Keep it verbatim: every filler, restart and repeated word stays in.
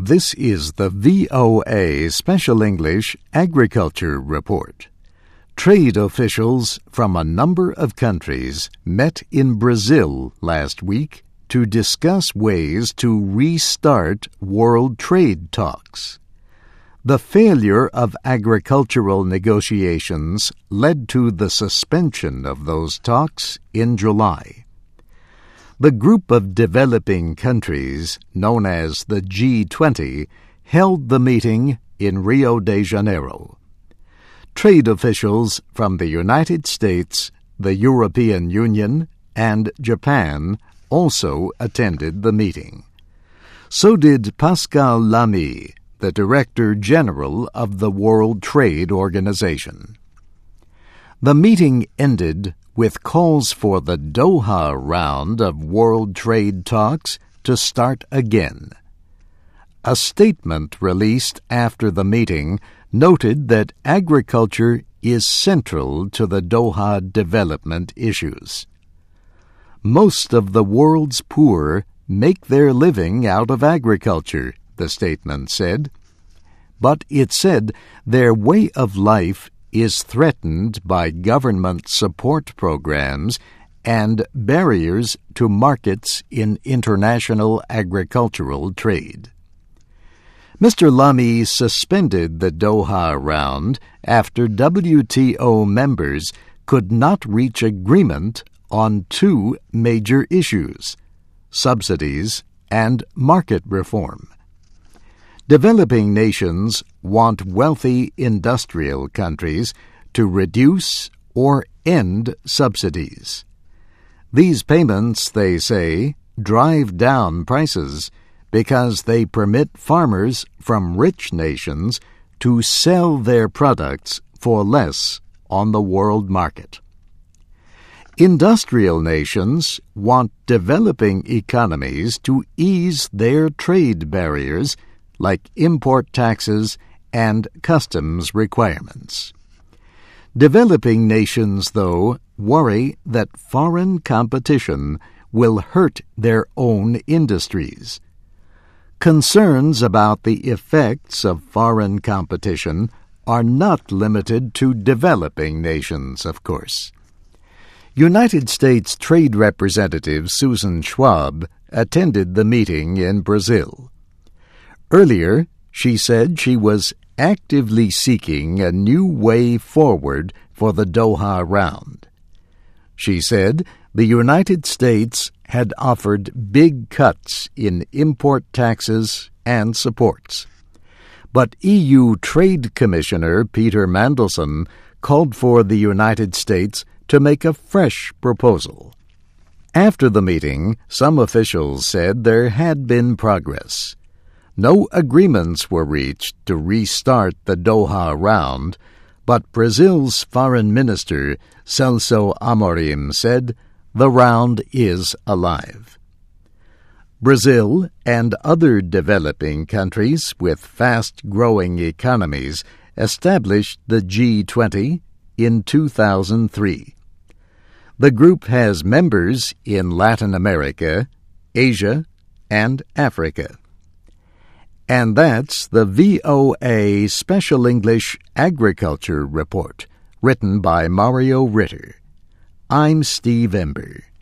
This is the V O A Special English Agriculture Report. Trade officials from a number of countries met in Brazil last week to discuss ways to restart world trade talks. The failure of agricultural negotiations led to the suspension of those talks in July. The group of developing countries, known as the G twenty, held the meeting in Rio de Janeiro. Trade officials from the United States, the European Union, and Japan also attended the meeting. So did Pascal Lamy, the Director General of the World Trade Organization. The meeting ended with calls for the Doha round of world trade talks to start again. A statement released after the meeting noted that agriculture is central to the Doha development issues. Most of the world's poor make their living out of agriculture, the statement said. But it said their way of life is threatened by government support programs and barriers to markets in international agricultural trade. Mister Lamy suspended the Doha round after W T O members could not reach agreement on two major issues: subsidies and market reform. Developing nations want wealthy industrial countries to reduce or end subsidies. These payments, they say, drive down prices because they permit farmers from rich nations to sell their products for less on the world market. Industrial nations want developing economies to ease their trade barriers like import taxes and customs requirements. Developing nations, though, worry that foreign competition will hurt their own industries. Concerns about the effects of foreign competition are not limited to developing nations, of course. United States Trade Representative Susan Schwab attended the meeting in Brazil. Earlier, she said she was actively seeking a new way forward for the Doha round. She said the United States had offered big cuts in import taxes and supports. But E U Trade Commissioner Peter Mandelson called for the United States to make a fresh proposal. After the meeting, some officials said there had been progress. No agreements were reached to restart the Doha round, but Brazil's Foreign Minister Celso Amorim said the round is alive. Brazil and other developing countries with fast-growing economies established the G twenty in two thousand three. The group has members in Latin America, Asia, and Africa. And that's the V O A Special English Agriculture Report, written by Mario Ritter. I'm Steve Ember.